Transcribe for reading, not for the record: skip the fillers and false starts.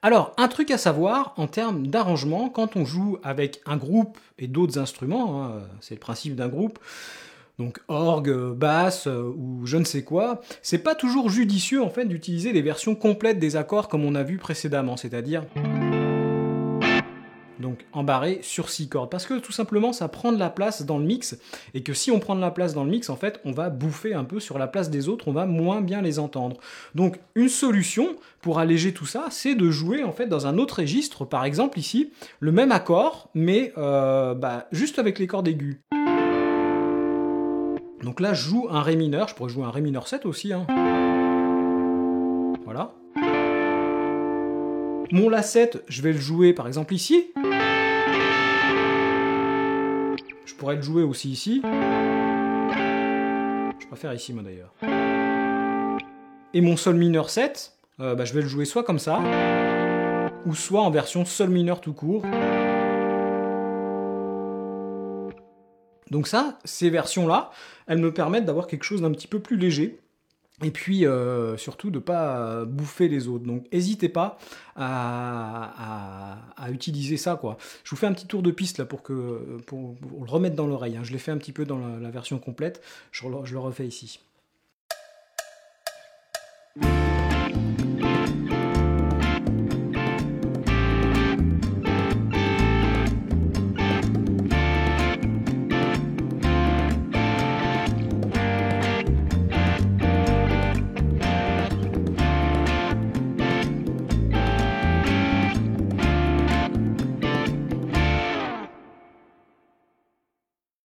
Alors, un truc à savoir en termes d'arrangement, quand on joue avec un groupe et d'autres instruments, hein, c'est le principe d'un groupe, donc orgue, basse ou je ne sais quoi, c'est pas toujours judicieux en fait d'utiliser les versions complètes des accords comme on a vu précédemment, c'est-à-dire donc embarré sur 6 cordes, parce que tout simplement ça prend de la place dans le mix, et que si on prend de la place dans le mix, en fait, on va bouffer un peu sur la place des autres, on va moins bien les entendre. Donc une solution pour alléger tout ça, c'est de jouer en fait dans un autre registre, par exemple ici, le même accord, mais juste avec les cordes aiguës. Donc là, je joue un Ré mineur, je pourrais jouer un Ré mineur 7 aussi, hein. Voilà. Mon La7, je vais le jouer par exemple ici. Je pourrais le jouer aussi ici. Je préfère ici moi d'ailleurs. Et mon Sol mineur 7, je vais le jouer soit comme ça, ou soit en version Sol mineur tout court. Donc ça, ces versions-là, elles me permettent d'avoir quelque chose d'un petit peu plus léger. Et puis surtout de ne pas bouffer les autres. Donc n'hésitez pas à utiliser ça, quoi. Je vous fais un petit tour de piste là pour le remettre dans l'oreille, hein. Je l'ai fait un petit peu dans la version complète, je le refais ici.